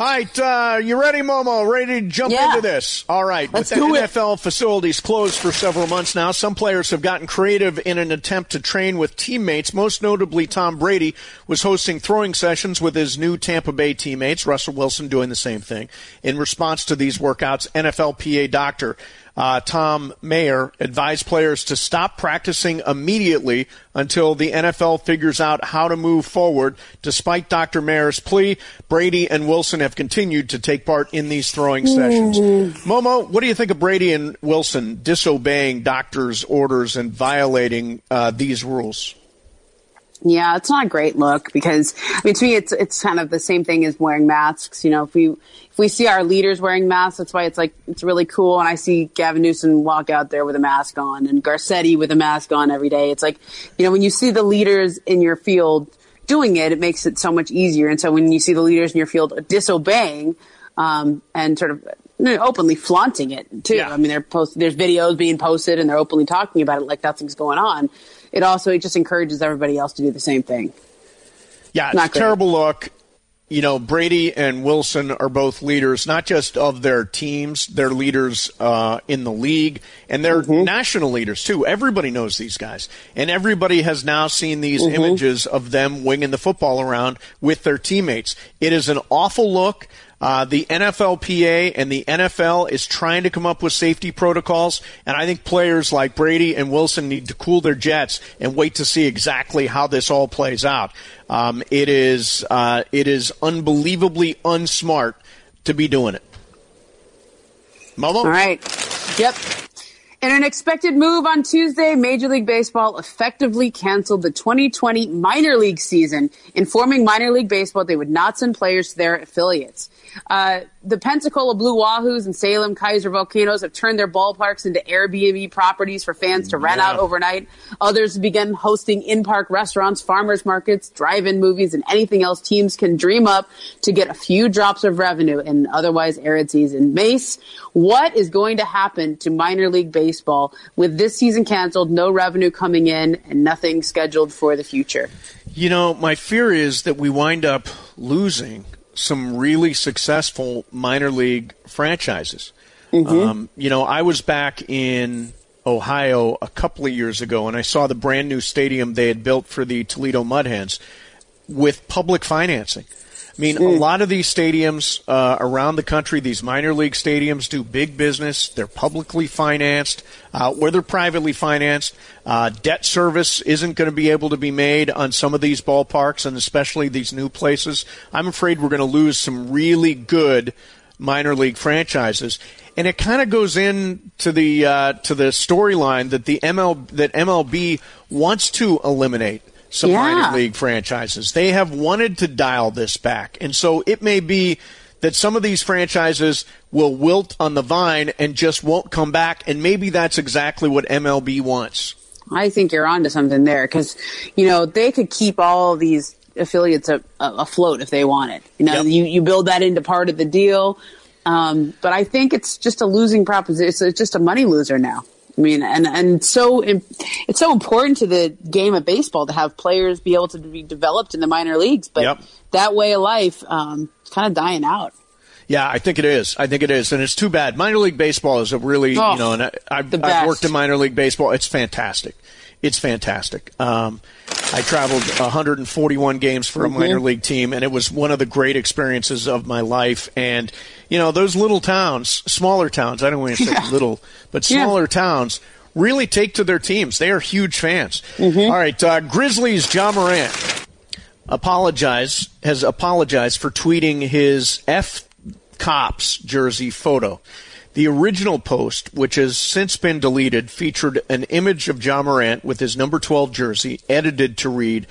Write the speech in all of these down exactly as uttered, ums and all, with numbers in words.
All right, uh, you ready, Momo? Ready to jump yeah. into this? All right. Let's With the do N F L it. facilities closed for several months now, some players have gotten creative in an attempt to train with teammates. Most notably, Tom Brady was hosting throwing sessions with his new Tampa Bay teammates. Russell Wilson doing the same thing. In response to these workouts, N F L P A doctor Uh, Tom Mayer advised players to stop practicing immediately until the N F L figures out how to move forward. Despite Doctor Mayer's plea, Brady and Wilson have continued to take part in these throwing sessions. Momo, what do you think of Brady and Wilson disobeying doctors' orders and violating uh, these rules? Yeah, it's not a great look because, I mean, to me, it's it's kind of the same thing as wearing masks. You know, if we if we see our leaders wearing masks, that's why it's like it's really cool. And I see Gavin Newsom walk out there with a mask on, and Garcetti with a mask on every day. It's like, you know, when you see the leaders in your field doing it, it makes it so much easier. And so when you see the leaders in your field disobeying um, and sort of you know, openly flaunting it too, yeah. I mean, they're post- there's videos being posted and they're openly talking about it like nothing's going on. It also it just encourages everybody else to do the same thing. Yeah, it's a terrible look. You know, Brady and Wilson are both leaders, not just of their teams, they're leaders uh, in the league, and they're mm-hmm. national leaders, too. Everybody knows these guys, and everybody has now seen these mm-hmm. images of them winging the football around with their teammates. It is an awful look. Uh, the N F L P A and the N F L is trying to come up with safety protocols, and I think players like Brady and Wilson need to cool their jets and wait to see exactly how this all plays out. Um, it is uh, it is unbelievably unsmart to be doing it. Momo? All right. Yep. In an expected move on Tuesday, Major League Baseball effectively canceled the twenty twenty minor league season, informing Minor League Baseball they would not send players to their affiliates. Uh, the Pensacola Blue Wahoos and Salem Kaiser Volcanoes have turned their ballparks into Airbnb properties for fans to rent yeah. out overnight. Others have begun hosting in-park restaurants, farmers markets, drive-in movies, and anything else teams can dream up to get a few drops of revenue in an otherwise arid season. Mace, what is going to happen to minor league baseball with this season canceled, no revenue coming in, and nothing scheduled for the future? You know, my fear is that we wind up losing some really successful minor league franchises. Mm-hmm. Um, you know, I was back in Ohio a couple of years ago, and I saw the brand new stadium they had built for the Toledo Mud Hens with public financing. I mean, mm. a lot of these stadiums uh, around the country, these minor league stadiums, do big business. They're publicly financed, uh, or they're privately financed. Uh, debt service isn't going to be able to be made on some of these ballparks, and especially these new places. I'm afraid we're going to lose some really good minor league franchises. And it kind of goes into the uh, to the storyline that the M L that M L B wants to eliminate some yeah. minor league franchises. They have wanted to dial this back. And so it may be that some of these franchises will wilt on the vine and just won't come back, and maybe that's exactly what M L B wants. I think you're onto something there because, you know, they could keep all these affiliates a, a, afloat if they wanted. You know, yep. you, you build that into part of the deal. Um, but I think it's just a losing proposition. It's, it's just a money loser now. I mean, and, and so it's so important to the game of baseball to have players be able to be developed in the minor leagues. But yep. that way of life um, kind of dying out. Yeah, I think it is. I think it is. And it's too bad. Minor league baseball is a really, oh, you know, and I, I've, I've worked in minor league baseball. It's fantastic. It's fantastic. Um, I traveled one hundred forty-one games for a mm-hmm. minor league team, and it was one of the great experiences of my life. And, you know, those little towns, smaller towns, I don't want to say yeah. little, but smaller yeah. towns really take to their teams. They are huge fans. Mm-hmm. All right, uh, Grizzlies' Ja Morant apologize, has apologized for tweeting his F Cops jersey photo. The original post, which has since been deleted, featured an image of Ja Morant with his number twelve jersey, edited to read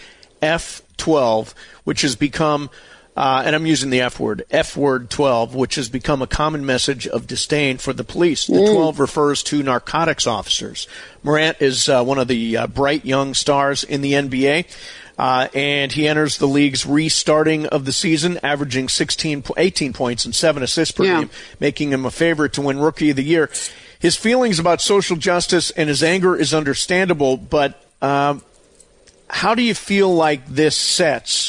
F twelve, which has become, uh, and I'm using the F word, F word twelve, which has become a common message of disdain for the police. The mm. twelve refers to narcotics officers. Morant is uh, one of the uh, bright young stars in the N B A. Uh, and he enters the league's restarting of the season, averaging sixteen, eighteen points and seven assists per yeah. game, making him a favorite to win Rookie of the Year. His feelings about social justice and his anger is understandable, but um, how do you feel like this sets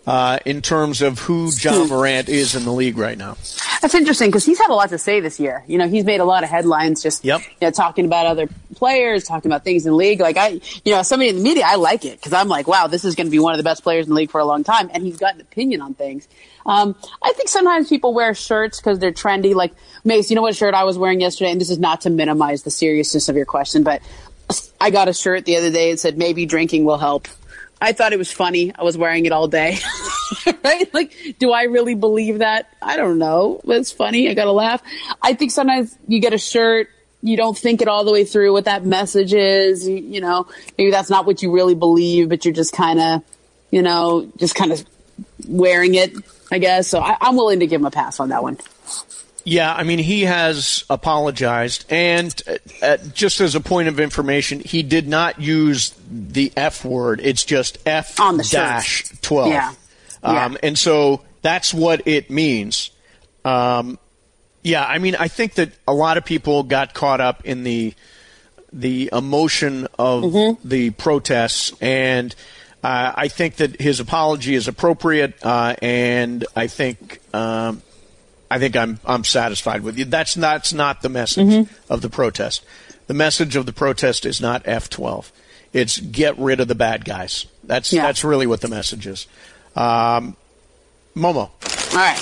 uh, in terms of who John Morant is in the league right now. That's interesting because he's had a lot to say this year. You know, he's made a lot of headlines just yep. you know, talking about other players, talking about things in the league. Like, I, you know, somebody in the media, I like it because I'm like, wow, this is going to be one of the best players in the league for a long time. And he's got an opinion on things. Um, I think sometimes people wear shirts because they're trendy. Like, Mace, you know what shirt I was wearing yesterday? And this is not to minimize the seriousness of your question, but I got a shirt the other day that said, maybe drinking will help. I thought it was funny. I was wearing it all day. Right? Like, do I really believe that? I don't know. But it's funny. I got to laugh. I think sometimes you get a shirt, you don't think it all the way through what that message is. You, you know, maybe that's not what you really believe, but you're just kind of, you know, just kind of wearing it, I guess. So I, I'm willing to give him a pass on that one. Yeah, I mean, he has apologized, and uh, just as a point of information, he did not use the F word. It's just F dash twelve. Yeah. Um, yeah. And so that's what it means. Um, yeah, I mean, I think that a lot of people got caught up in the the emotion of mm-hmm. the protests, and uh, I think that his apology is appropriate, uh, and I think um, – I think I'm I'm satisfied with you. That's not, that's not the message mm-hmm. of the protest. The message of the protest is not F twelve. It's get rid of the bad guys. That's yeah. that's really what the message is. Um, Momo. All right.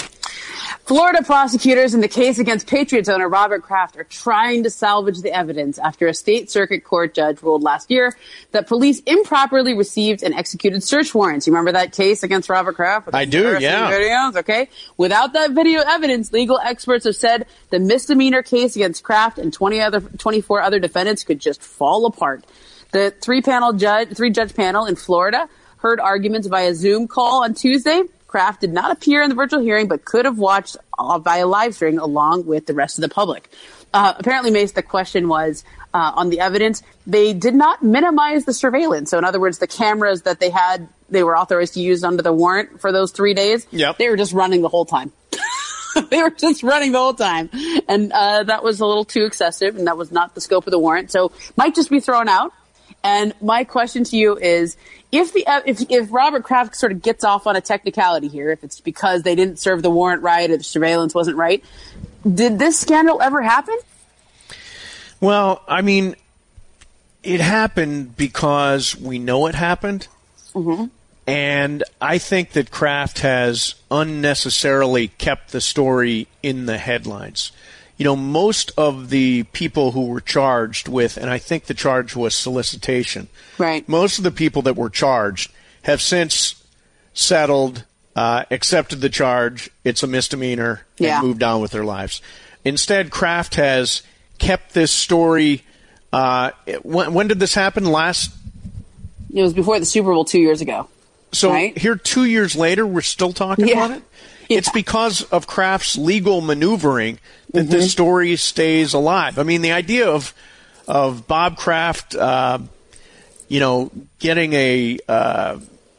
Florida prosecutors in the case against Patriots owner Robert Kraft are trying to salvage the evidence after a state circuit court judge ruled last year that police improperly received and executed search warrants. You remember that case against Robert Kraft? I do, yeah. Videos? Okay. Without that video evidence, legal experts have said the misdemeanor case against Kraft and twenty other, twenty-four other defendants could just fall apart. The three-panel judge, three-judge panel in Florida heard arguments via Zoom call on Tuesday. Kraft did not appear in the virtual hearing, but could have watched uh, via live stream along with the rest of the public. Uh, apparently, Mace, the question was uh, on the evidence. They did not minimize the surveillance. So, in other words, the cameras that they had, they were authorized to use under the warrant for those three days. Yep. They were just running the whole time. They were just running the whole time. And uh, that was a little too excessive, and that was not the scope of the warrant. So, might just be thrown out. And my question to you is, if the if if Robert Kraft sort of gets off on a technicality here, if it's because they didn't serve the warrant right or the surveillance wasn't right, did this scandal ever happen? Well, I mean, it happened because we know it happened. Mm-hmm. And I think that Kraft has unnecessarily kept the story in the headlines. You know, most of the people who were charged with, and I think the charge was solicitation. Right. Most of the people that were charged have since settled, uh, accepted the charge. It's a misdemeanor, yeah. and moved on with their lives. Instead, Kraft has kept this story. Uh, when, when did this happen? Last? It was before the Super Bowl two years ago. So right? Here, two years later, we're still talking yeah. about it? Yeah. It's because of Kraft's legal maneuvering that mm-hmm. this story stays alive. I mean, the idea of of Bob Kraft, uh, you know, getting a uh,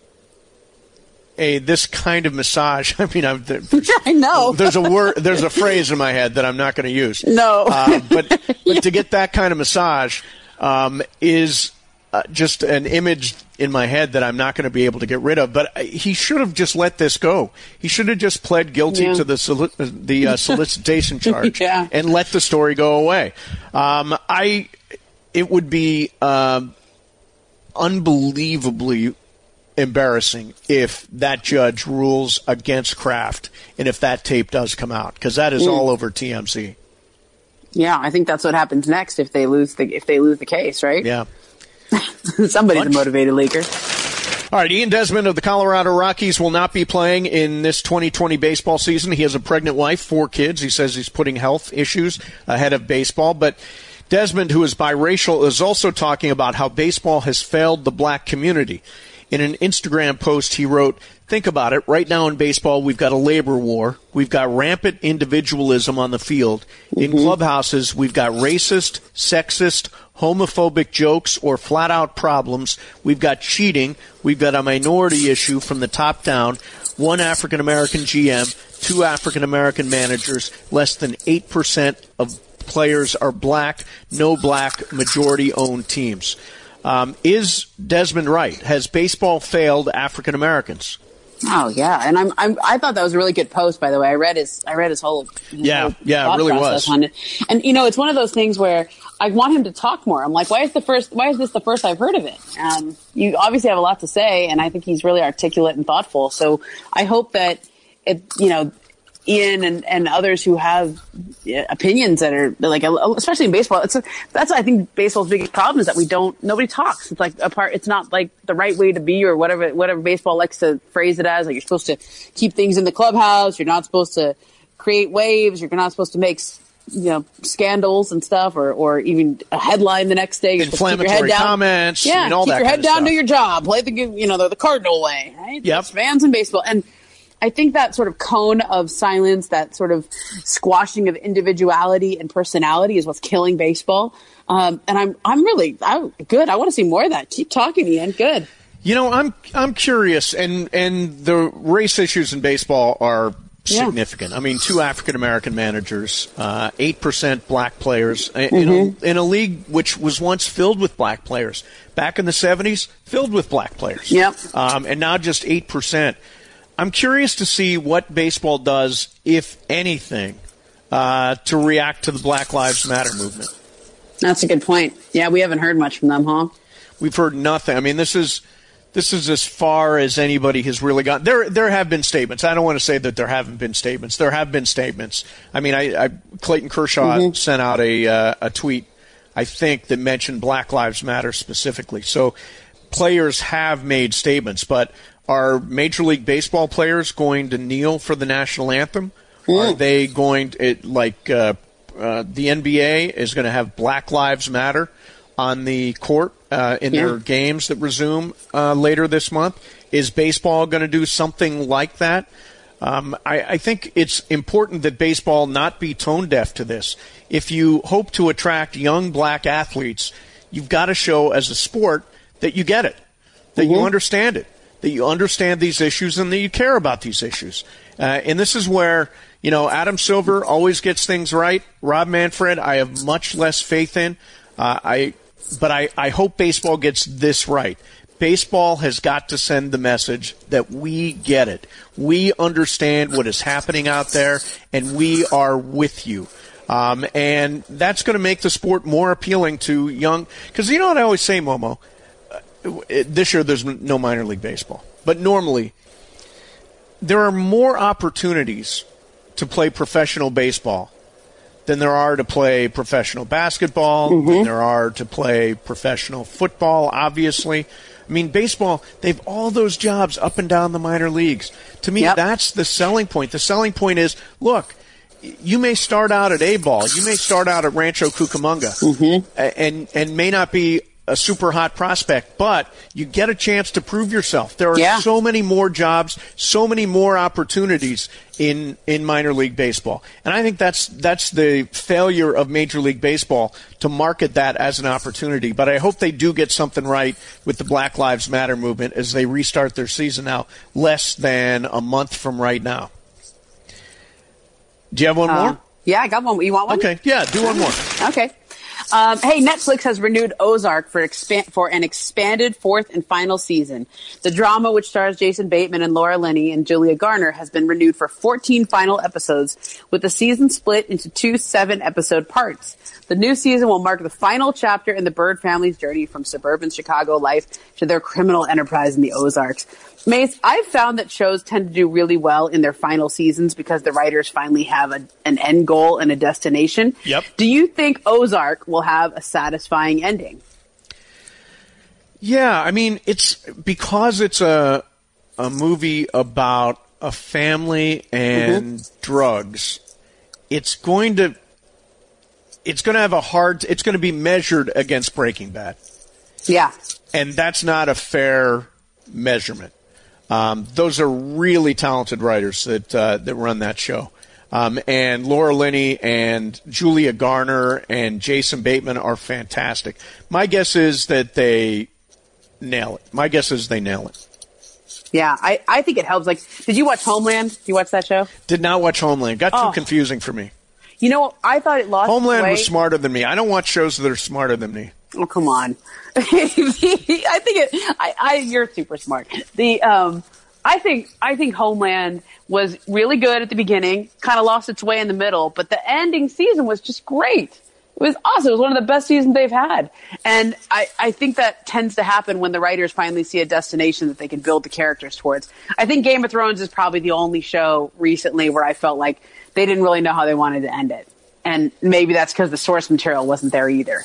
a this kind of massage. I mean, I'm, I know there's a word, there's a phrase in my head that I'm not going to use. No, uh, but but yeah. to get that kind of massage um, is uh, just an image in my head that I'm not going to be able to get rid of. But he should have just let this go. He should have just pled guilty yeah. to the soli- the uh, solicitation charge yeah. and let the story go away. Um, I it would be um, unbelievably embarrassing if that judge rules against Kraft and if that tape does come out, because that is mm. all over T M Z. Yeah, I think that's what happens next if they lose the if they lose the case, right? Yeah. Somebody's Bunch. a motivated leaker. All right, Ian Desmond of the Colorado Rockies will not be playing in this twenty twenty baseball season. He has a pregnant wife, four kids. He says he's putting health issues ahead of baseball. But Desmond, who is biracial, is also talking about how baseball has failed the black community. In an Instagram post, he wrote, "Think about it. Right now in baseball, we've got a labor war. We've got rampant individualism on the field. In mm-hmm. clubhouses, we've got racist, sexist, homophobic jokes or flat-out problems. We've got cheating. We've got a minority issue from the top down. One African-American G M, two African-American managers. Less than eight percent of players are black. No black majority-owned teams." Um, is Desmond right? Has baseball failed African Americans? Oh yeah, and I'm, I'm I thought that was a really good post, by the way. I read his I read his whole his yeah whole yeah it really was. On it. And you know, it's one of those things where I want him to talk more. I'm like, why is the first why is this the first I've heard of it? Um, you obviously have a lot to say, and I think he's really articulate and thoughtful. So I hope that it you know. Ian and, and others who have opinions that are like, especially in baseball, it's a, that's I think baseball's biggest problem is that we don't nobody talks. It's like a part. It's not like the right way to be or whatever whatever baseball likes to phrase it as. Like you're supposed to keep things in the clubhouse. You're not supposed to create waves. You're not supposed to make you know scandals and stuff, or or even a headline the next day. You're Inflammatory keep your head down. comments. Yeah, and all keep that your head kind of down, stuff. do your job, play the you know the, the Cardinal way. Right? Yep. It's fans in baseball and. I think that sort of cone of silence, that sort of squashing of individuality and personality is what's killing baseball. Um, and I'm, I'm really I'm good. I want to see more of that. Keep talking, Ian. Good. You know, I'm, I'm curious, and, and the race issues in baseball are significant. Yeah. I mean, two African American managers, uh, eight percent black players in, mm-hmm. a, in a league which was once filled with black players. Back in the seventies, filled with black players. Yep. Um, and now just eight percent. I'm curious to see what baseball does, if anything, uh, to react to the Black Lives Matter movement. That's a good point. Yeah, we haven't heard much from them, huh? We've heard nothing. I mean, this is this is as far as anybody has really gotten. There there have been statements. I don't want to say that there haven't been statements. There have been statements. I mean, I, I Clayton Kershaw mm-hmm. sent out a uh, a tweet, I think, that mentioned Black Lives Matter specifically. So players have made statements, but are Major League Baseball players going to kneel for the national anthem? Mm. Are they going to, it, like uh, uh, the N B A is going to have Black Lives Matter on the court uh, in yeah. their games that resume uh, later this month? Is baseball going to do something like that? Um, I, I think it's important that baseball not be tone deaf to this. If you hope to attract young black athletes, you've got to show as a sport that you get it, that mm-hmm. you understand it. That you understand these issues and that you care about these issues. Uh, and this is where, you know, Adam Silver always gets things right. Rob Manfred, I have much less faith in. Uh, I, but I, I hope baseball gets this right. Baseball has got to send the message that we get it. We understand what is happening out there, and we are with you. Um, and that's going to make the sport more appealing to young – because you know what I always say, Momo? This year there's no minor league baseball. But normally there are more opportunities to play professional baseball than there are to play professional basketball, mm-hmm. than there are to play professional football, obviously. I mean, baseball, they have all those jobs up and down the minor leagues. To me, yep. that's the selling point. The selling point is, look, you may start out at A-ball. You may start out at Rancho Cucamonga mm-hmm. and, and may not be a super hot prospect, but you get a chance to prove yourself. There are yeah. so many more jobs, so many more opportunities in, in minor league baseball. And I think that's, that's the failure of Major League Baseball to market that as an opportunity. But I hope they do get something right with the Black Lives Matter movement as they restart their season now, less than a month from right now. Do you have one uh, more? Yeah, I got one. You want one? Okay. Yeah, do one more. Okay. Um, hey, Netflix has renewed Ozark for expand for an expanded fourth and final season. The drama, which stars Jason Bateman and Laura Linney and Julia Garner, has been renewed for fourteen final episodes, with the season split into two seven-episode parts. The new season will mark the final chapter in the Bird family's journey from suburban Chicago life to their criminal enterprise in the Ozarks. Mace, I've found that shows tend to do really well in their final seasons because the writers finally have a, an end goal and a destination. Yep. Do you think Ozark will have a satisfying ending? Yeah, I mean, it's because it's a a movie about a family and mm-hmm. drugs. It's going to it's going to have a hard it's going to be measured against Breaking Bad. Yeah. And that's not a fair measurement. Um, those are really talented writers that uh, that run that show. Um, and Laura Linney and Julia Garner and Jason Bateman are fantastic. My guess is that they nail it. My guess is they nail it. Yeah, I, I think it helps. Like, did you watch Homeland? Did you watch that show? Did not watch Homeland. Got too oh. confusing for me. You know, I thought it lost Homeland way. was smarter than me. I don't watch shows that are smarter than me. Oh, come on. I think it, I, I, you're super smart. The, um, I think I think Homeland was really good at the beginning, kind of lost its way in the middle, but the ending season was just great. It was awesome. It was one of the best seasons they've had. And I, I think that tends to happen when the writers finally see a destination that they can build the characters towards. I think Game of Thrones is probably the only show recently where I felt like they didn't really know how they wanted to end it. And maybe that's because the source material wasn't there either.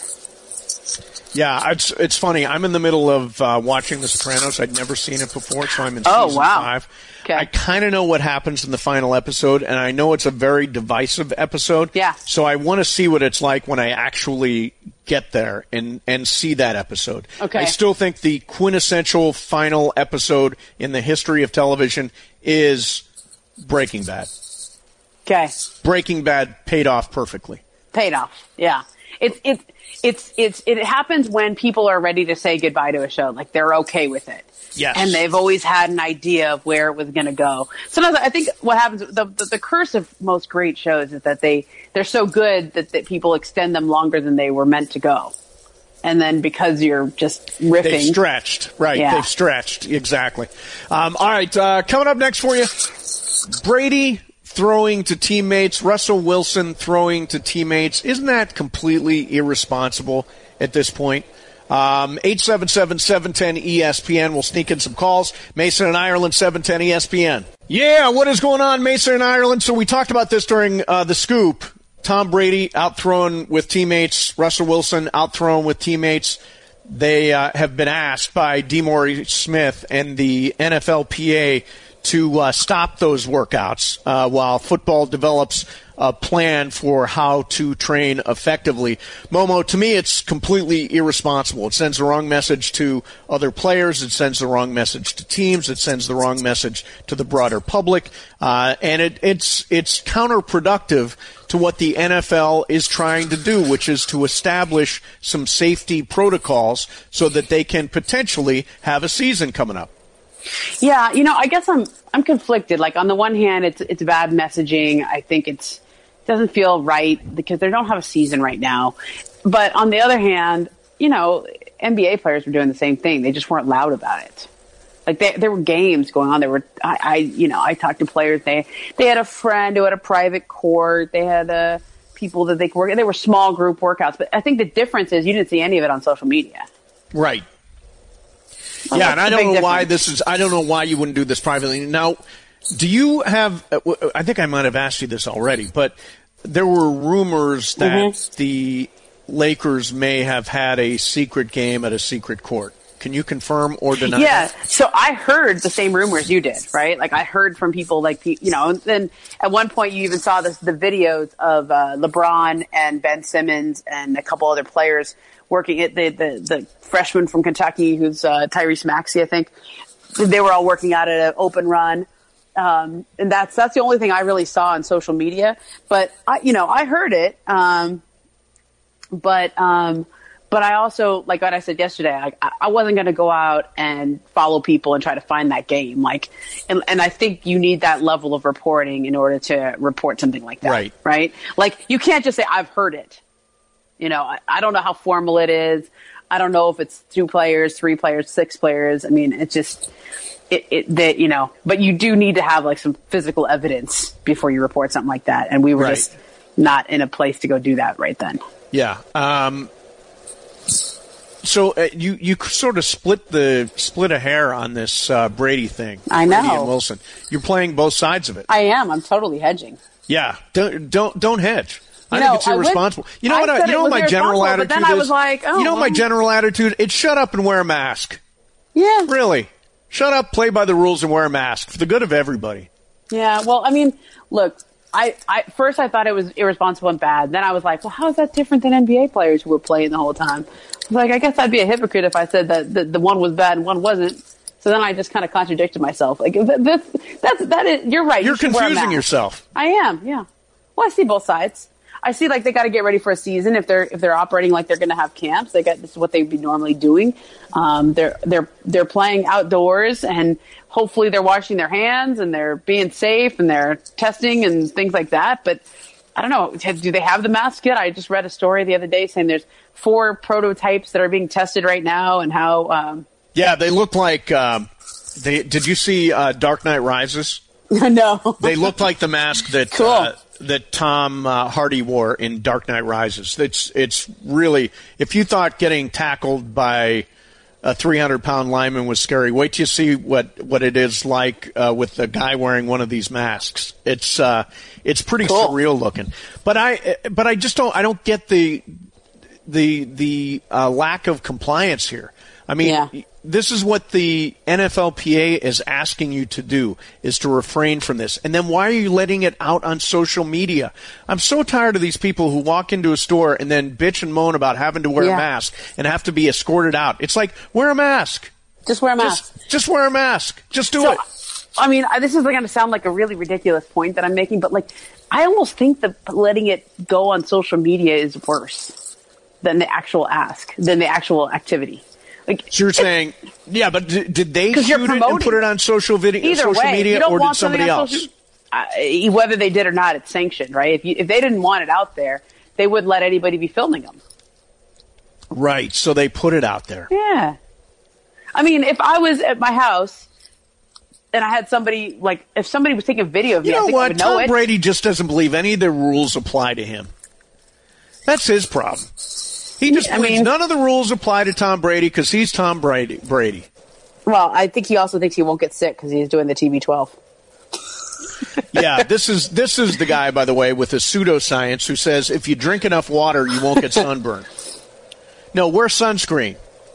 Yeah, it's it's funny. I'm in the middle of uh, watching The Sopranos. I'd never seen it before, so I'm in oh, season wow. five. Okay. I kind of know what happens in the final episode, and I know it's a very divisive episode. Yeah. So I want to see what it's like when I actually get there and, and see that episode. Okay. I still think the quintessential final episode in the history of television is Breaking Bad. Okay. Breaking Bad paid off perfectly. Paid off, yeah. It's it's it's it's it happens when people are ready to say goodbye to a show, like they're okay with it. Yes. And they've always had an idea of where it was going to go. Sometimes I think what happens, the, the the curse of most great shows is that they they're so good that, that people extend them longer than they were meant to go. And then because you're just riffing, they've stretched, right? Yeah. They've stretched, exactly. Um, all right, uh, coming up next for you, Brady throwing to teammates, Russell Wilson throwing to teammates. Isn't that completely irresponsible at this point? Um, eight seven seven, seven one zero, E S P N. We'll sneak in some calls. Mason and Ireland, seven one zero E S P N. Yeah, what is going on, Mason and Ireland? So we talked about this during uh, the scoop. Tom Brady outthrown with teammates. Russell Wilson outthrown with teammates. They uh, have been asked by DeMaurice Smith and the N F L P A to uh, stop those workouts uh, while football develops a plan for how to train effectively. Momo, to me, it's completely irresponsible. It sends the wrong message to other players. It sends the wrong message to teams. It sends the wrong message to the broader public. Uh, and it, it's it's counterproductive to what the N F L is trying to do, which is to establish some safety protocols so that they can potentially have a season coming up. Yeah, you know, I guess I'm I'm conflicted. Like on the one hand, it's it's bad messaging. I think it's it doesn't feel right because they don't have a season right now. But on the other hand, you know, N B A players were doing the same thing. They just weren't loud about it. Like they, there were games going on. There were I, I you know I talked to players. They they had a friend who had a private court. They had uh, people that they could work. They were small group workouts. But I think the difference is you didn't see any of it on social media. Right. Well, yeah, and I don't know difference. why this is. I don't know why you wouldn't do this privately. Now, do you have? I think I might have asked you this already, but there were rumors that mm-hmm. the Lakers may have had a secret game at a secret court. Can you confirm or deny? Yeah, that? So I heard the same rumors you did, right? Like I heard from people, like you know. And then at one point, you even saw this, the videos of uh, LeBron and Ben Simmons and a couple other players working at the, the, the freshman from Kentucky, who's uh, Tyrese Maxey, I think. They were all working out at an open run. Um, and that's that's the only thing I really saw on social media. But, I, you know, I heard it. Um, but um, but I also, like what I said yesterday, I, I wasn't going to go out and follow people and try to find that game. Like, and, and I think you need that level of reporting in order to report something like that. Right. Right? Like, you can't just say, I've heard it. You know, I, I don't know how formal it is. I don't know if it's two players, three players, six players. I mean, it's just it, it that, you know, but you do need to have like some physical evidence before you report something like that. And we were right. just not in a place to go do that right then. Yeah. Um, so uh, you, you sort of split the split a hair on this uh, Brady thing. I know. Brady and Wilson. You're playing both sides of it. I am. I'm totally hedging. Yeah. Don't don't don't hedge. I you think know, it's irresponsible. Would, you know I what? I, you know what my general attitude but then is. I was like, oh, you know well. my general attitude. It's shut up and wear a mask. Yeah. Really, shut up, play by the rules, and wear a mask for the good of everybody. Yeah. Well, I mean, look. I, I first I thought it was irresponsible and bad. Then I was like, well, how is that different than N B A players who were playing the whole time? I was like, I guess I'd be a hypocrite if I said that the, the one was bad and one wasn't. So then I just kind of contradicted myself. Like this, that's that is. You're right. You're you confusing yourself. I am. Yeah. Well, I see both sides. I see like they got to get ready for a season. If they're if they're operating like they're going to have camps, they got this is what they'd be normally doing. Um, they're they're they're playing outdoors, and hopefully they're washing their hands and they're being safe and they're testing and things like that. But I don't know. Do they have the mask yet? I just read a story the other day saying there's four prototypes that are being tested right now, and how. Um, yeah, they look like um, They, did you see uh, Dark Knight Rises? No. They look like the mask that cool. uh, that Tom uh, Hardy wore in Dark Knight Rises. It's it's really, if you thought getting tackled by a three hundred pound lineman was scary, wait till you see what, what it is like uh, with the guy wearing one of these masks. It's uh, it's pretty cool. surreal looking. But I but I just don't I don't get the the the uh, lack of compliance here. I mean, yeah. this is what the N F L P A is asking you to do, is to refrain from this. And then why are you letting it out on social media? I'm so tired of these people who walk into a store and then bitch and moan about having to wear yeah. a mask and have to be escorted out. It's like, wear a mask. Just wear a mask. Just, just wear a mask. Just do so, it. I mean, this is going to sound like a really ridiculous point that I'm making, but like, I almost think that letting it go on social media is worse than the actual ask, than the actual activity. Like, so you're saying, yeah, but did, did they shoot it and put it on social video, Either social way, media, or did somebody else? Social, uh, whether they did or not, it's sanctioned, right? If, you, if they didn't want it out there, they wouldn't let anybody be filming them. Right, so they put it out there. Yeah. I mean, if I was at my house and I had somebody, like, if somebody was taking a video of me, you know I think what? I would know Tom it. Brady just doesn't believe any of the rules apply to him. That's his problem. He just I believes mean, none of the rules apply to Tom Brady because he's Tom Brady. Brady. Well, I think he also thinks he won't get sick because he's doing the T B twelve. Yeah, this is this is the guy, by the way, with the pseudoscience who says if you drink enough water, you won't get sunburned. No, wear sunscreen.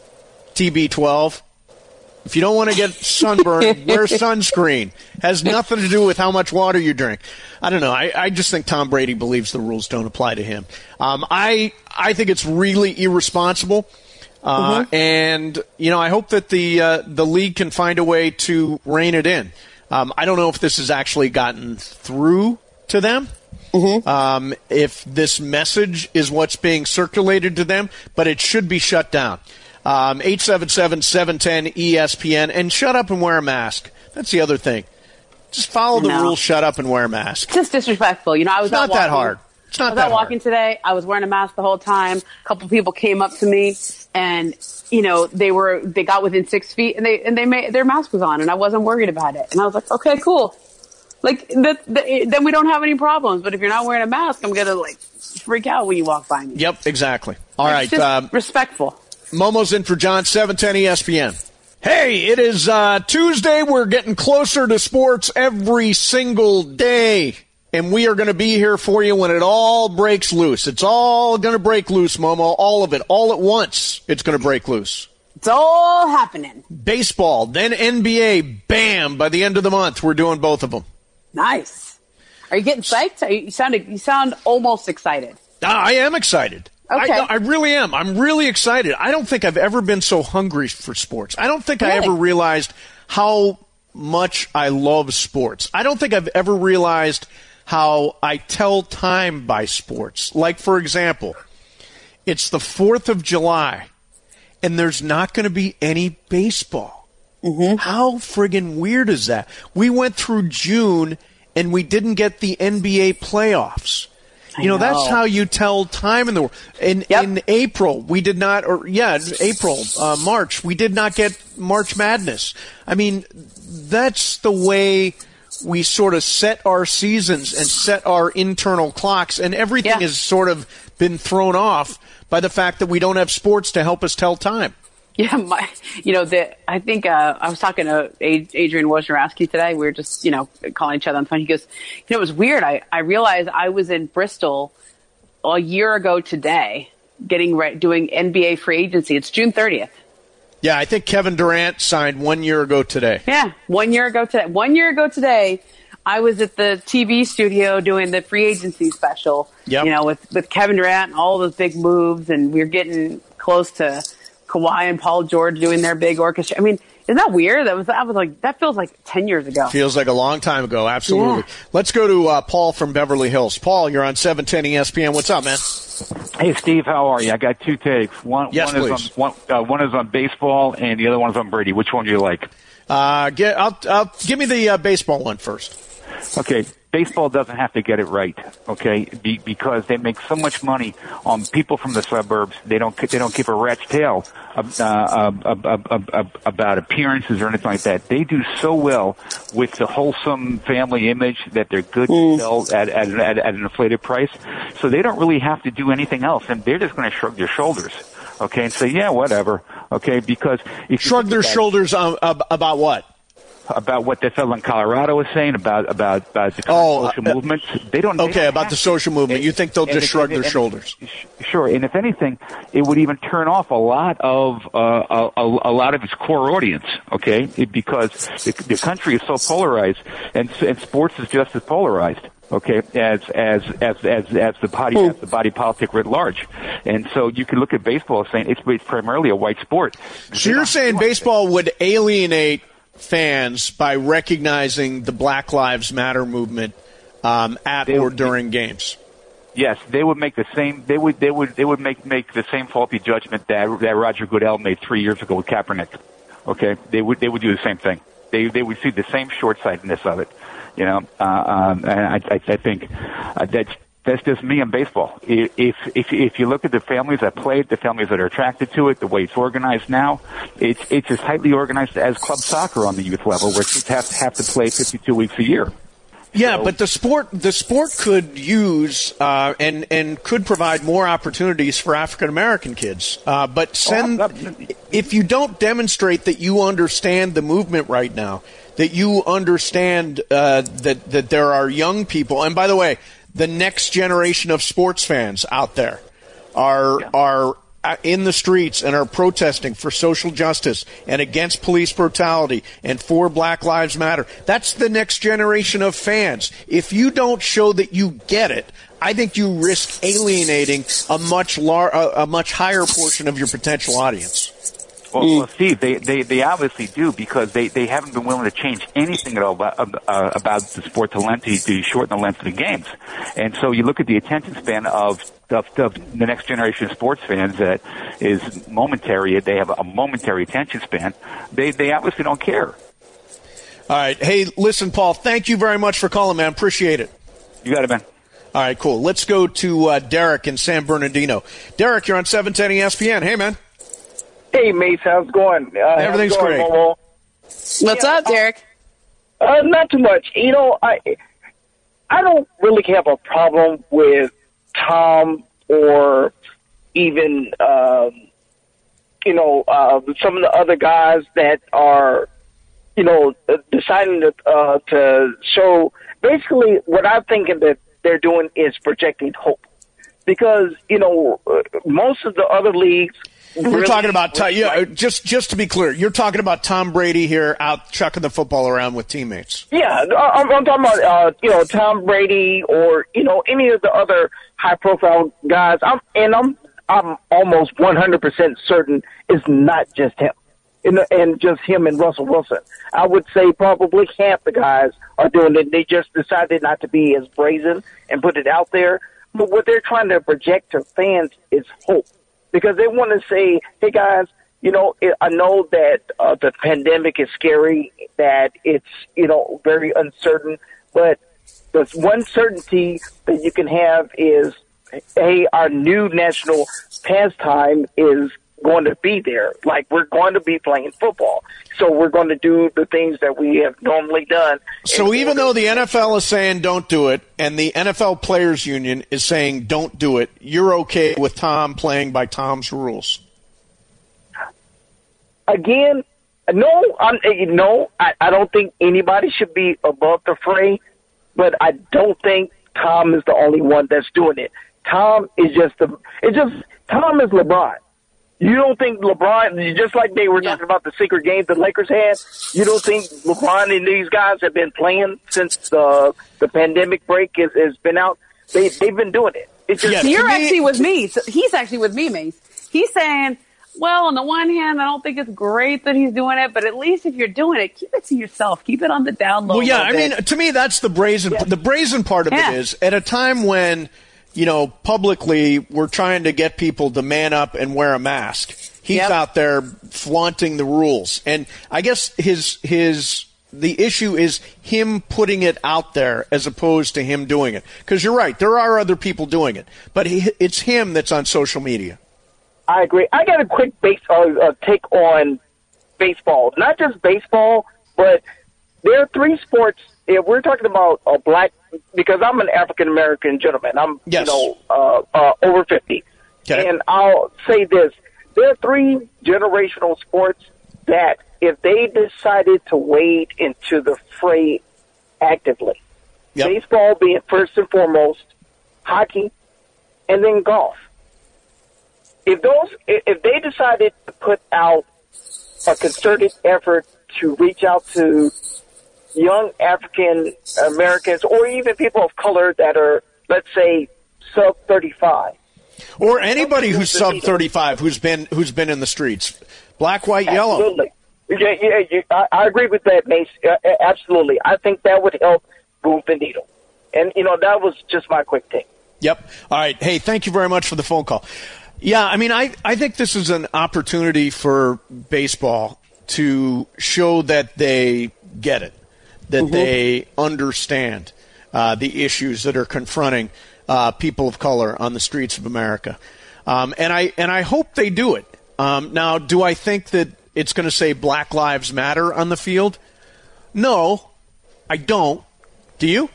T B twelve. If you don't want to get sunburned, wear sunscreen. Has nothing to do with how much water you drink. I don't know. I, I just think Tom Brady believes the rules don't apply to him. Um, I I think it's really irresponsible. Uh, mm-hmm. And, you know, I hope that the uh, the league can find a way to rein it in. Um, I don't know if this has actually gotten through to them. Mm-hmm. Um, if this message is what's being circulated to them, but it should be shut down. Um, eight seven seven, seven one zero, E S P N, and shut up and wear a mask. That's the other thing. Just follow the no. rules, shut up and wear a mask. It's just disrespectful. You know, I was it's not out walking, that hard. It's not I was that out walking hard. today. I was wearing a mask the whole time. A couple people came up to me, and you know, they were they got within six feet, and they and they made their mask was on, and I wasn't worried about it. And I was like, okay, cool. Like that, that, then we don't have any problems. But if you're not wearing a mask, I'm gonna like freak out when you walk by me. Yep, exactly. All it's right, just um, respectful. Momo's in for John, seven ten E S P N. Hey, it is uh, Tuesday. We're getting closer to sports every single day. And we are going to be here for you when it all breaks loose. It's all going to break loose, Momo. All of it. All at once, it's going to break loose. It's all happening. Baseball, then N B A. Bam! By the end of the month, we're doing both of them. Nice. Are you getting psyched? Are you, you, sound, you sound almost excited. I am excited. Okay. I, I really am. I'm really excited. I don't think I've ever been so hungry for sports. I don't think really? I ever realized how much I love sports. I don't think I've ever realized how I tell time by sports. Like, for example, it's the fourth of July, and there's not going to be any baseball. Mm-hmm. How friggin' weird is that? We went through June, and we didn't get the N B A playoffs. You know, know, that's how you tell time in the world. In, yep. in April, we did not, or yeah, April, uh, March, we did not get March Madness. I mean, that's the way we sort of set our seasons and set our internal clocks, and everything yeah. has sort of been thrown off by the fact that we don't have sports to help us tell time. Yeah, my, you know, the, I think uh, I was talking to Adrian Wojnarowski today. We were just, you know, calling each other on the phone. He goes, you know, it was weird. I, I realized I was in Bristol a year ago today getting re- doing N B A free agency. It's June thirtieth. Yeah, I think Kevin Durant signed one year ago today. Yeah, one year ago today. One year ago today, I was at the T V studio doing the free agency special, yep. you know, with, with Kevin Durant and all those big moves, and we were getting close to Kawhi and Paul George doing their big orchestra. I mean, isn't that weird? That was, that was like, that feels like ten years ago. Feels like a long time ago. Absolutely. Yeah. Let's go to uh, Paul from Beverly Hills. Paul, you're on seven ten E S P N. What's up, man? Hey, Steve, how are you? I got two takes. One, yes, one please. is on one, uh, one is on baseball, and the other one is on Brady. Which one do you like? Uh, get, I'll, I'll give me the uh, baseball one first. Okay, baseball doesn't have to get it right, okay? Be, because they make so much money on people from the suburbs. They don't they don't give a rat's tail uh, uh, uh, uh, uh, about appearances or anything like that. They do so well with the wholesome family image that they're good mm. to sell at, at, at, at an inflated price. So they don't really have to do anything else, and they're just going to shrug their shoulders, okay, and say, yeah, whatever, okay? Because if shrug their shoulders on, uh, about what? About what the fellow in Colorado is saying about about, about the oh, social uh, movements. They don't. Okay, they don't about the social movement. You think they'll just if, shrug and, their and, shoulders? Sure, and if anything, it would even turn off a lot of uh, a, a lot of its core audience. Okay, it, because the, the country is so polarized, and, and sports is just as polarized. Okay, as as as as as the body as the body politic writ large, and so you can look at baseball as saying it's, it's primarily a white sport. So you're saying baseball would alienate fans by recognizing the Black Lives Matter movement um, at they, or during games? Yes, they would make the same. They would. They would. They would make make the same faulty judgment that that Roger Goodell made three years ago with Kaepernick. Okay, they would. They would do the same thing. They they would see the same short-sightedness of it. You know, uh, um, and I, I, I think uh, that's that's just me in baseball. If if if you look at the families that play it, the families that are attracted to it, the way it's organized now, it's it's as tightly organized as club soccer on the youth level, where kids have have to play fifty-two weeks a year. Yeah, so, but the sport the sport could use uh, and and could provide more opportunities for African American kids. Uh, but send oh, if you don't demonstrate that you understand the movement right now, that you understand uh, that that there are young people, and by the way, the next generation of sports fans out there are yeah. are in the streets and are protesting for social justice and against police brutality and for Black Lives Matter. That's the next generation of fans. If you don't show that you get it, I think you risk alienating a much lar- a, a much higher portion of your potential audience. Well, well, Steve, they, they, they obviously do, because they, they haven't been willing to change anything at all about, uh, about the sport to length to, to shorten the length of the games. And so you look at the attention span of, of, of the next generation of sports fans that is momentary. They have a momentary attention span. They they obviously don't care. All right. Hey, listen, Paul, thank you very much for calling, man. Appreciate it. You got it, man. All right, cool. Let's go to uh, Derek in San Bernardino. Derek, you're on seven ten E S P N. Hey, man. Hey, Mace, how's it going? Uh, Everything's how's it going, great. Momo? What's yeah, up, Derek? Uh, not too much. You know, I I don't really have a problem with Tom or even, um, you know, uh, some of the other guys that are, you know, deciding to, uh, to show. Basically, what I'm thinking that they're doing is projecting hope. Because, you know, most of the other leagues, We're really talking about Tom, yeah. Just just to be clear, you're talking about Tom Brady here out chucking the football around with teammates. Yeah, I'm, I'm talking about uh, you know Tom Brady or you know any of the other high-profile guys. I'm and I'm I'm almost one hundred percent certain it's not just him, and, and just him and Russell Wilson. I would say probably half the guys are doing it. They just decided not to be as brazen and put it out there. But what they're trying to project to fans is hope. Because they want to say, hey, guys, you know, I know that uh, the pandemic is scary, that it's, you know, very uncertain. But the one certainty that you can have is, hey, our new national pastime is going to be there. Like, we're going to be playing football. So we're going to do the things that we have normally done. So even though the N F L is saying don't do it, and the N F L Players Union is saying don't do it, you're okay with Tom playing by Tom's rules? Again, no, I'm, no, I, I don't think anybody should be above the fray, but I don't think Tom is the only one that's doing it. Tom is just the, it's just, Tom is LeBron. You don't think LeBron, just like they were yeah. talking about the secret games the Lakers had, you don't think LeBron and these guys have been playing since the the pandemic break has, has been out? They, they've been doing it. It's just, yeah, so you're actually with me. So he's actually with me, Mace. He's saying, well, on the one hand, I don't think it's great that he's doing it, but at least if you're doing it, keep it to yourself. Keep it on the down low. Well, yeah, I mean, to me, that's the brazen, yeah. the brazen part of yeah. it is at a time when, you know, publicly we're trying to get people to man up and wear a mask. He's yep. out there flaunting the rules. And I guess his his the issue is him putting it out there as opposed to him doing it. Because you're right, there are other people doing it, but he, it's him that's on social media. I agree. I got a quick base uh, uh, take on baseball. Not just baseball, but there are three sports. If we're talking about a black, because I'm an African American gentleman. I'm yes. you know uh, uh, over fifty, okay. And I'll say this: there are three generational sports that, if they decided to wade into the fray actively, yep. baseball being first and foremost, hockey, and then golf. If those, if they decided to put out a concerted effort to reach out to young African Americans or even people of color that are, let's say, sub thirty-five, or anybody who's sub thirty-five who's been who's been in the streets, black, white, yellow. Absolutely. Yeah, yeah, yeah. I, I agree with that, Mace. Uh, absolutely. I think that would help move the needle. And, you know, that was just my quick take. Yep. All right. Hey, thank you very much for the phone call. Yeah, I mean, I, I think this is an opportunity for baseball to show that they get it, that mm-hmm. they understand uh, the issues that are confronting uh, people of color on the streets of America. Um, and I and I hope they do it. Um, now, do I think that it's going to say Black Lives Matter on the field? No, I don't. Do you?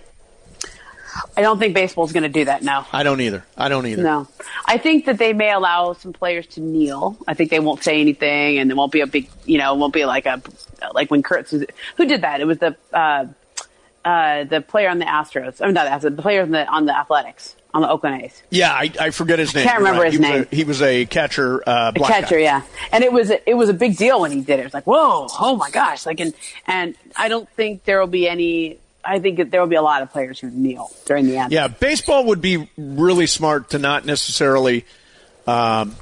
I don't think baseball's going to do that now. I don't either. I don't either. No. I think that they may allow some players to kneel. I think they won't say anything, and there won't be a big, you know, it won't be like a, like when Kurtz, who did that? It was the, uh, uh, the player on the Astros. I mean, not the Astros, the player on the, on the Athletics, on the Oakland A's. Yeah, I, I forget his name. I can't remember right. his he name. Was a, he was a catcher, uh, black a catcher, guy. yeah. And it was, a, it was a big deal when he did it. It was like, whoa, oh my gosh. Like, and, and I don't think there will be any, I think that there will be a lot of players who kneel during the anthem. Yeah, baseball would be really smart to not necessarily, um,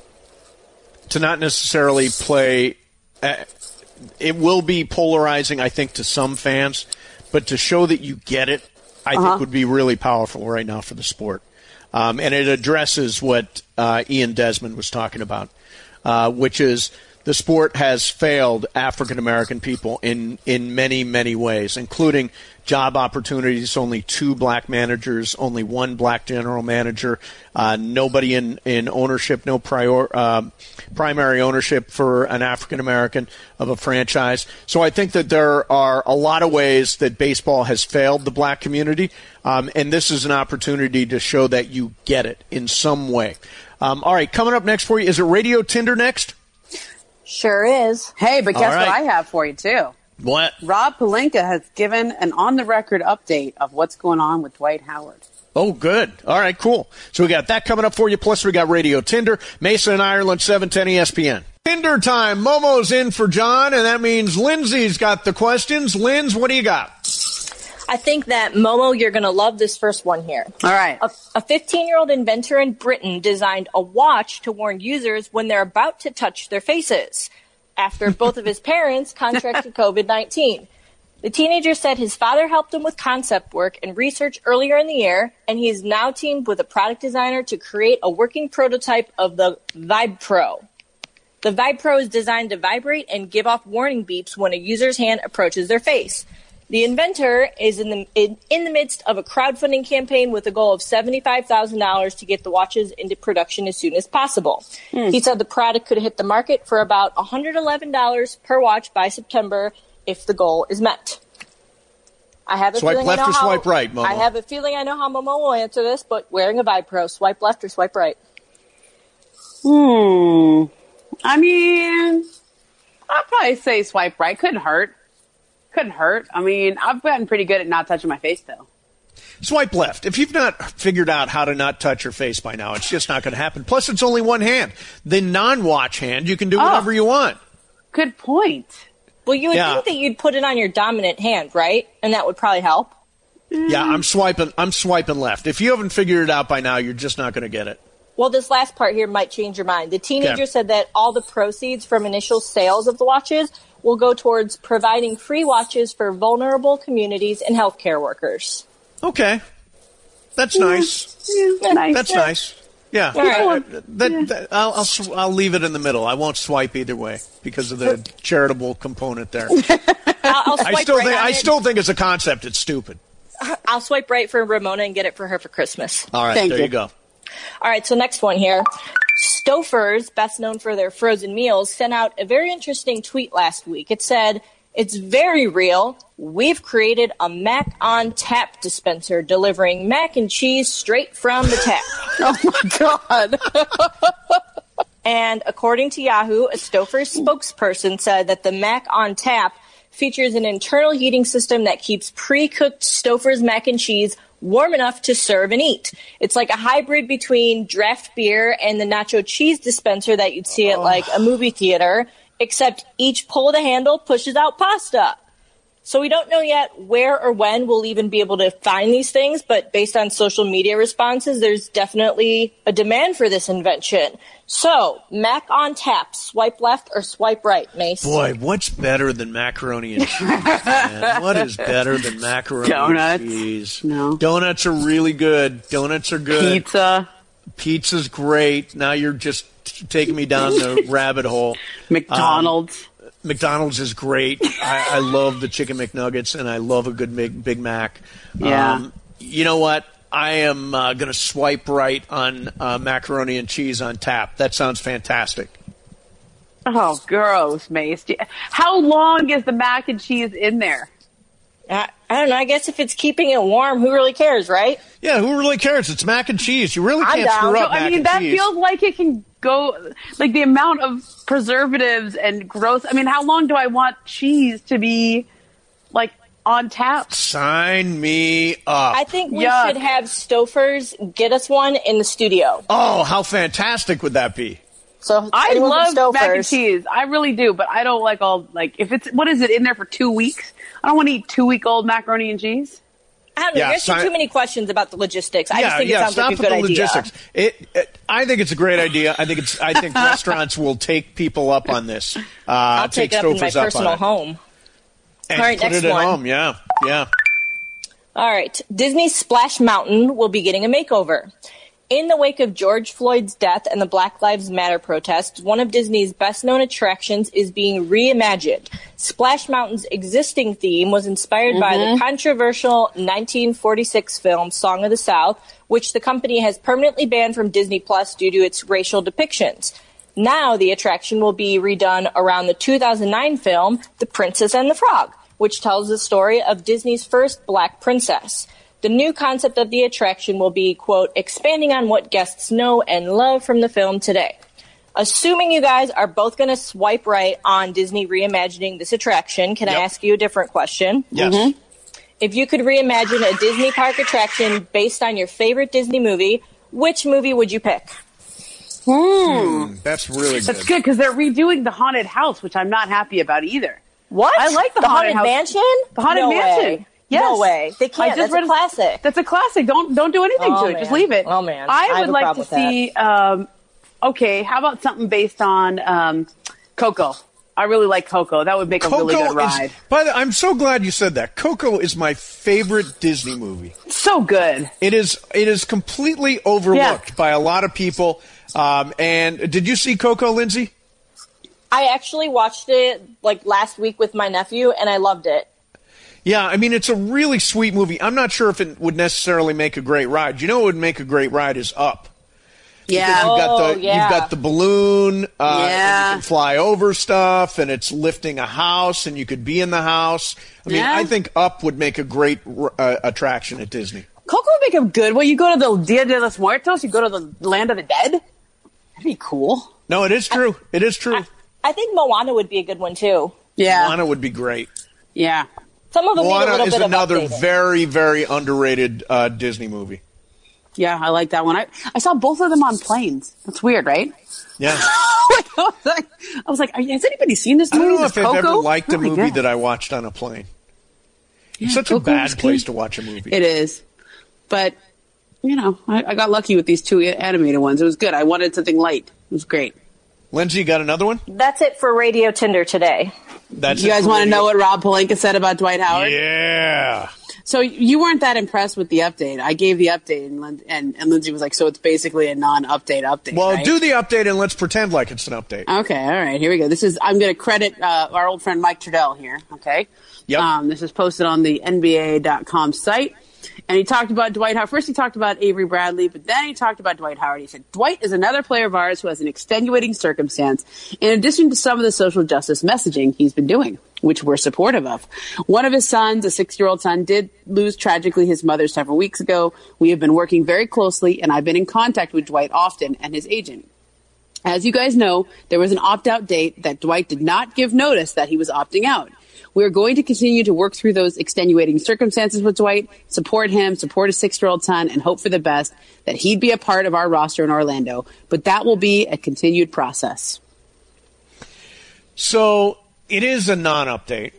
to not necessarily play. Uh, it will be polarizing, I think, to some fans, but to show that you get it, I uh-huh. think would be really powerful right now for the sport. Um, and it addresses what uh, Ian Desmond was talking about, uh, which is the sport has failed African American people in, in many, many ways, including job opportunities, only two black managers, only one black general manager, uh, nobody in, in ownership, no prior, uh, primary ownership for an African American of a franchise. So I think that there are a lot of ways that baseball has failed the black community, um, and this is an opportunity to show that you get it in some way. Um, all right, coming up next for you, is it Radio Tinder next? Sure is. Hey, but guess right. what I have for you, too? What? Rob Pelinka has given an on-the-record update of what's going on with Dwight Howard. Oh, good. All right, cool. So we got that coming up for you. Plus, we got Radio Tinder, Mesa and Ireland, seven ten E S P N. Tinder time. Momo's in for John, and that means Lindsay's got the questions. Linz, what do you got? I think that, Momo, you're going to love this first one here. All right. A fifteen-year-old inventor in Britain designed a watch to warn users when they're about to touch their faces after both of his parents contracted COVID nineteen. The teenager said his father helped him with concept work and research earlier in the year, and he is now teamed with a product designer to create a working prototype of the Vibe Pro. The Vibe Pro is designed to vibrate and give off warning beeps when a user's hand approaches their face. The inventor is in the in, in the midst of a crowdfunding campaign with a goal of seventy-five thousand dollars to get the watches into production as soon as possible. Hmm. He said the product could hit the market for about one hundred eleven dollars per watch by September if the goal is met. I have a swipe feeling left I know or how, swipe right, Momo? I have a feeling I know how Momo will answer this, but wearing a Vibe Pro, swipe left or swipe right? Hmm. I mean, I'd probably say swipe right. Couldn't hurt. Couldn't hurt. I mean, I've gotten pretty good at not touching my face, though. Swipe left. If you've not figured out how to not touch your face by now, it's just not going to happen. Plus, it's only one hand. The non-watch hand, you can do whatever oh, you want. Good point. Well, you would yeah. think that you'd put it on your dominant hand, right? And that would probably help. Yeah, I'm swiping. I'm swiping left. If you haven't figured it out by now, you're just not going to get it. Well, this last part here might change your mind. The teenager okay. said that all the proceeds from initial sales of the watches will go towards providing free watches for vulnerable communities and healthcare workers. Okay. That's yeah. nice. Yeah, nice. That's yeah. nice. Yeah. Right. Uh, that, yeah. that, I'll, I'll I'll leave it in the middle. I won't swipe either way because of the charitable component there. I'll, I'll, I'll swipe I still right think on I it. still think as a concept it's stupid. I'll swipe right for Ramona and get it for her for Christmas. All right, Thank there you. you go. All right, so next one here. Stouffer's, best known for their frozen meals, sent out a very interesting tweet last week. It said, "It's very real. We've created a Mac on Tap dispenser delivering mac and cheese straight from the tap." Oh my God. And according to Yahoo, a Stouffer's spokesperson said that the Mac on Tap features an internal heating system that keeps pre-cooked Stouffer's mac and cheese warm enough to serve and eat. It's like a hybrid between draft beer and the nacho cheese dispenser that you'd see at like a movie theater, except each pull of the handle pushes out pasta. So we don't know yet where or when we'll even be able to find these things, but based on social media responses, there's definitely a demand for this invention. So, Mac on Tap, swipe left or swipe right, Mace? Boy, what's better than macaroni and cheese, man? What is better than macaroni Donuts. and cheese? No. Donuts are really good. Donuts are good. Pizza. Pizza's great. Now you're just taking me down the rabbit hole. McDonald's. Um, McDonald's is great. I, I love the chicken McNuggets, and I love a good Big, Big Mac. Yeah. Um, you know what? I am uh, going to swipe right on uh, macaroni and cheese on tap. That sounds fantastic. Oh, gross, Mace. Do- How long is the mac and cheese in there? I, I don't know. I guess if it's keeping it warm, who really cares, right? Yeah, who really cares? It's mac and cheese. You really I'm can't down. screw No, up I mac mean, and that cheese. feels like it can go, like the amount of preservatives and gross. I mean, how long do I want cheese to be, like, on tap? Sign me up. I think we Yuck. should have Stouffer's get us one in the studio. Oh, how fantastic would that be? So I anyone from love mac and Stouffer's- cheese. I really do, but I don't like all, like, if it's, what is it, in there for two weeks? I don't want to eat two-week-old macaroni and cheese. I don't know. Yeah, You're asking sign- too many questions about the logistics. I yeah, just think yeah. it sounds Stop like a with good the idea. logistics. It, it, I think it's a great idea. I think it's. I think restaurants will take people up on this. Uh, I'll take it up in my Stouffer's up on personal it. home. And All right, put next it at one. home. Yeah, yeah. All right. Disney's Splash Mountain will be getting a makeover. In the wake of George Floyd's death and the Black Lives Matter protests, one of Disney's best-known attractions is being reimagined. Splash Mountain's existing theme was inspired mm-hmm. by the controversial nineteen forty-six film Song of the South, which the company has permanently banned from Disney Plus due to its racial depictions. Now the attraction will be redone around the two thousand nine film The Princess and the Frog, which tells the story of Disney's first black princess. The new concept of the attraction will be, quote, expanding on what guests know and love from the film today. Assuming you guys are both going to swipe right on Disney reimagining this attraction, can Yep. I ask you a different question? Yes. Mm-hmm. If you could reimagine a Disney park attraction based on your favorite Disney movie, which movie would you pick? Hmm. That's really good. That's good, because they're redoing the haunted house, which I'm not happy about either. What? I like the the Haunted Haunted House. Mansion? The Haunted no Mansion. Way. Yes. No way. They can't. I just That's read a classic. That's a classic. Don't don't do anything Oh, to it. man. Just leave it. Oh, man. I I have would a like to problem with that. see. Um, okay, how about something based on um, Coco? I really like Coco. That would make a really good ride. is. By the, I'm so glad you said that. Coco is my favorite Disney movie. So good. It is. It is completely overlooked Yeah. by a lot of people. Um, and did you see Coco, Lindsay? I actually watched it like last week with my nephew, and I loved it. Yeah, I mean, it's a really sweet movie. I'm not sure if it would necessarily make a great ride. You know what would make a great ride is Up. Yeah. You've got Oh, the yeah. you've got the balloon, uh, Yeah. and you can fly over stuff, and it's lifting a house, and you could be in the house. I mean, Yeah. I think Up would make a great uh, attraction at Disney. Coco would make them good. Well, you go to the Dia de los Muertos. You go to the Land of the Dead. That'd be cool. No, it is true. It is true. I think Moana would be a good one, too. Yeah. Moana would be great. Yeah. Some of them need a Moana little is bit another of updating. very, very underrated uh, Disney movie. Yeah, I like that one. I, I saw both of them on planes. That's weird, right? Yeah. I was like, I was like, has anybody seen this I movie? don't know This if I've ever Coco? liked a Oh my movie God. that I watched on a plane. Yeah, It's such Coco a bad was place good. to watch a movie. It is. But, you know, I, I got lucky with these two animated ones. It was good. I wanted something light. It was great. Lindsay, you got another one? That's it for Radio Tinder today. That's You it guys for want to radio. know what Rob Pelinka said about Dwight Howard? Yeah. So you weren't that impressed with the update. I gave the update, and Lin- and, and Lindsay was like, so it's basically a non-update update, Well, right? do the update and let's pretend like it's an update. Okay, all right, here we go. This is, I'm going to credit uh, our old friend Mike Trudell here, okay? Yep. Um, this is posted on the N B A dot com site. And he talked about Dwight Howard. First, he talked about Avery Bradley, but then he talked about Dwight Howard. He said, Dwight is another player of ours who has an extenuating circumstance, in addition to some of the social justice messaging he's been doing, which we're supportive of. One of his sons, a six-year-old son, did lose tragically his mother several weeks ago. We have been working very closely, and I've been in contact with Dwight often and his agent. As you guys know, there was an opt-out date that Dwight did not give notice that he was opting out. We're going to continue to work through those extenuating circumstances with Dwight, support him, support his six-year-old son, and hope for the best, that he'd be a part of our roster in Orlando. But that will be a continued process. So it is a non-update.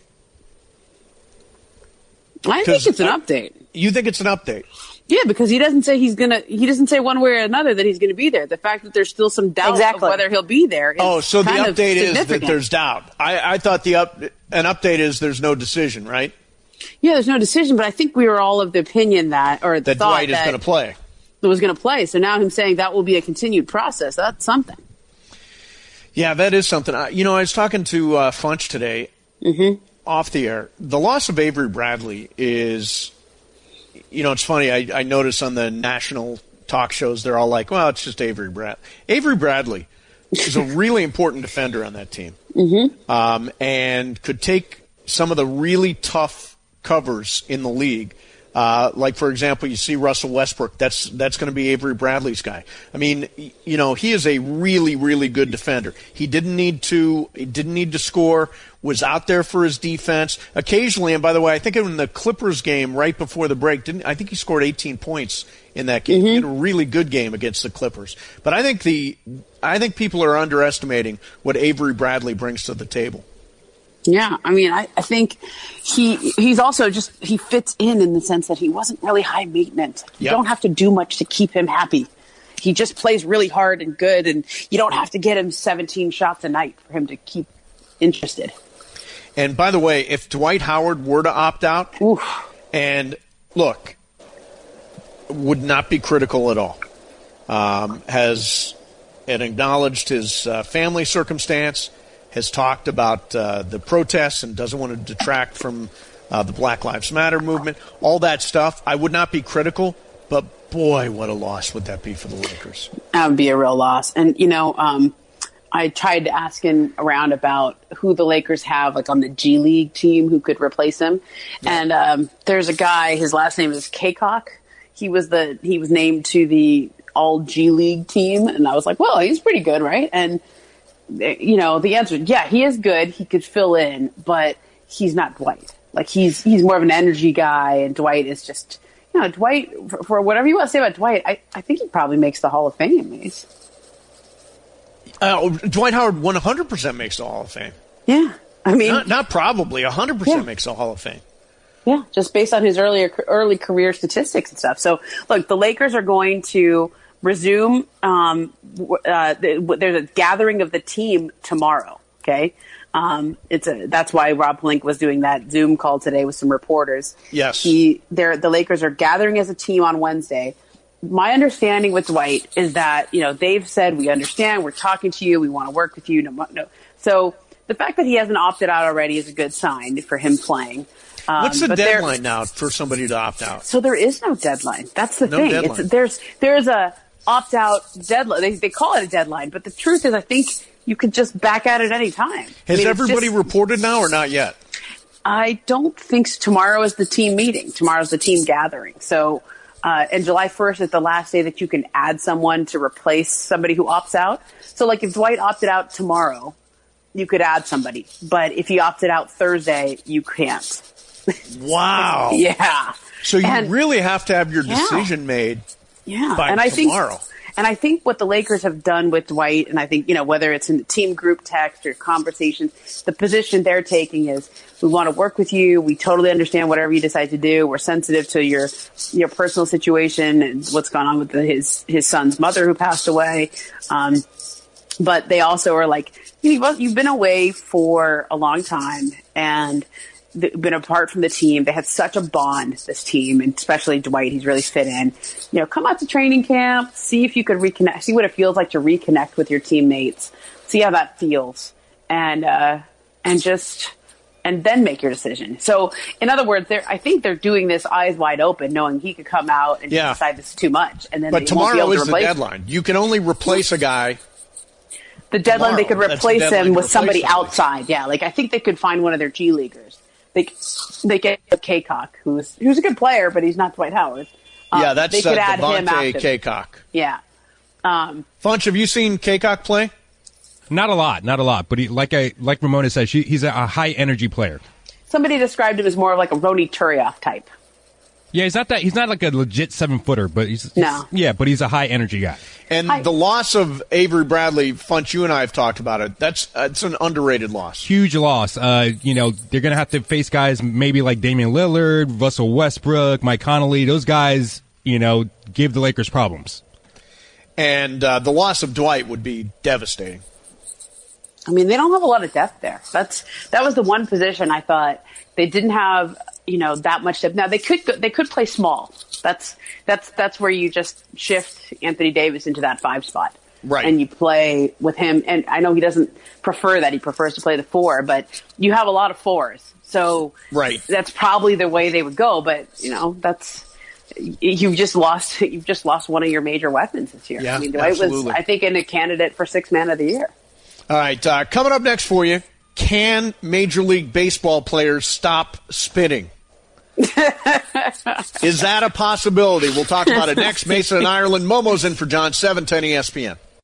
I think it's an I, update. You think it's an update? Yeah, because he doesn't say he's gonna. He doesn't say one way or another that he's going to be there. The fact that there's still some doubt exactly. of whether he'll be there. Is oh, so the kind update of is that there's doubt. I, I thought the up an update is there's no decision, right? Yeah, there's no decision, but I think we were all of the opinion that, or the that thought Dwight is that going to play. That was going to play. So now him saying that will be a continued process. That's something. Yeah, that is something. I, you know, I was talking to uh, Funch today mm-hmm. off the air. The loss of Avery Bradley is. You know, it's funny. I, I notice on the national talk shows, they're all like, well, it's just Avery Bradley. Avery Bradley is a really important defender on that team mm-hmm. um, and could take some of the really tough covers in the league. Uh, like, for example, you see Russell Westbrook. That's that's going to be Avery Bradley's guy. I mean, you know, he is a really, really good defender. He didn't need to. He didn't need to score. Was out there for his defense occasionally. And by the way, I think in the Clippers game right before the break, didn't I think he scored eighteen points in that game? Mm-hmm. He had a really good game against the Clippers. But I think the I think people are underestimating what Avery Bradley brings to the table. Yeah, I mean, I, I think he he's also just, he fits in in the sense that he wasn't really high maintenance. You yep. don't have to do much to keep him happy. He just plays really hard and good, and you don't have to get him seventeen shots a night for him to keep interested. And by the way, if Dwight Howard were to opt out, Oof. and look, would not be critical at all, um, has and acknowledged his uh, family circumstance, has talked about uh, the protests and doesn't want to detract from uh, the Black Lives Matter movement, all that stuff. I would not be critical, but boy, what a loss would that be for the Lakers. That would be a real loss. And, you know, um, I tried asking around about who the Lakers have, like, on the G League team who could replace him. Yeah. And um, there's a guy, his last name is Kaycock. He was the he was named to the all G League team. And I was like, well, he's pretty good, right? And you know, the answer, yeah, he is good. He could fill in, but he's not Dwight. Like, he's he's more of an energy guy, and Dwight is just, you know, Dwight, for, for whatever you want to say about Dwight, I, I think he probably makes the Hall of Fame, Mace. Uh, Dwight Howard one hundred percent makes the Hall of Fame. Yeah. I mean, not, not probably, one hundred percent yeah. makes the Hall of Fame. Yeah, just based on his earlier early career statistics and stuff. So, look, the Lakers are going to resume. Um, uh, there's a gathering of the team tomorrow. Okay, um, it's a that's why Rob Pelinka was doing that Zoom call today with some reporters. Yes, he they're the Lakers are gathering as a team on Wednesday. My understanding with Dwight is that, you know, they've said, we understand, we're talking to you, we want to work with you. No, no. So the fact that he hasn't opted out already is a good sign for him playing. Um, What's the but deadline now for somebody to opt out? So there is no deadline. That's the no thing. Deadline. It's, there's there's a opt out deadline. They they call it a deadline, but the truth is, I think you could just back out at any time. Has I mean, everybody just, reported now or not yet? I don't think so. Tomorrow is the team meeting. Tomorrow's the team gathering. So, uh, and July first is the last day that you can add someone to replace somebody who opts out. So, like, if Dwight opted out tomorrow, you could add somebody. But if he opted out Thursday, you can't. Wow. Yeah. So you and, really have to have your yeah. decision made yeah. by and I tomorrow. Think, and I think what the Lakers have done with Dwight, and I think, you know, whether it's in the team group text or conversations, the position they're taking is, we want to work with you. We totally understand whatever you decide to do. We're sensitive to your your personal situation and what's gone on with the, his his son's mother who passed away. Um, but they also are like, you know, you've been away for a long time, and been apart from the team. They had such a bond, this team, and especially Dwight. He's really fit in. You know, come out to training camp, see if you could reconnect, see what it feels like to reconnect with your teammates, see how that feels, and uh, and just and then make your decision. So, in other words, they're I think they're doing this eyes wide open, knowing he could come out and yeah. decide this is too much, and then but they tomorrow won't be able is to the replace deadline. You can only replace a guy. The deadline, tomorrow. they could replace the him with somebody. somebody outside. Yeah, like I think they could find one of their G leaguers. They they get Kaycock, who's who's a good player, but he's not Dwight Howard. Um, Yeah, that's they could uh, add him Devontae after. Kaycock. Yeah. Um, Funch, have you seen Kaycock play? Not a lot, not a lot. But he, like I like Ramona said, she, he's a, a high energy player. somebody described him as more of like a Roni Turioff type. Yeah, he's not that. He's not like a legit seven footer, but he's, he's No. yeah, but he's a high energy guy. And Hi. the loss of Avery Bradley, Funch, you and I have talked about it. That's uh, it's an underrated loss. Huge loss. Uh, you know, they're gonna have to face guys maybe like Damian Lillard, Russell Westbrook, Mike Conley. Those guys, you know, give the Lakers problems. And uh, the loss of Dwight would be devastating. I mean, they don't have a lot of depth there. That's that was the one position I thought they didn't have, you know, that much depth. Now they could go, they could play small. That's that's that's where you just shift Anthony Davis into that five spot, right? And you play with him. And I know he doesn't prefer that; he prefers to play the four. But you have a lot of fours, so right. That's probably the way they would go. But you know, that's you've just lost you've just lost one of your major weapons this year. Yeah, I mean, Dwight absolutely. was, I think, in a candidate for sixth man of the year. All right, uh, coming up next for you, can Major League Baseball players stop spitting? Is that a possibility? We'll talk about it next. Mason and Ireland. Momo's in for John, seven ten E S P N.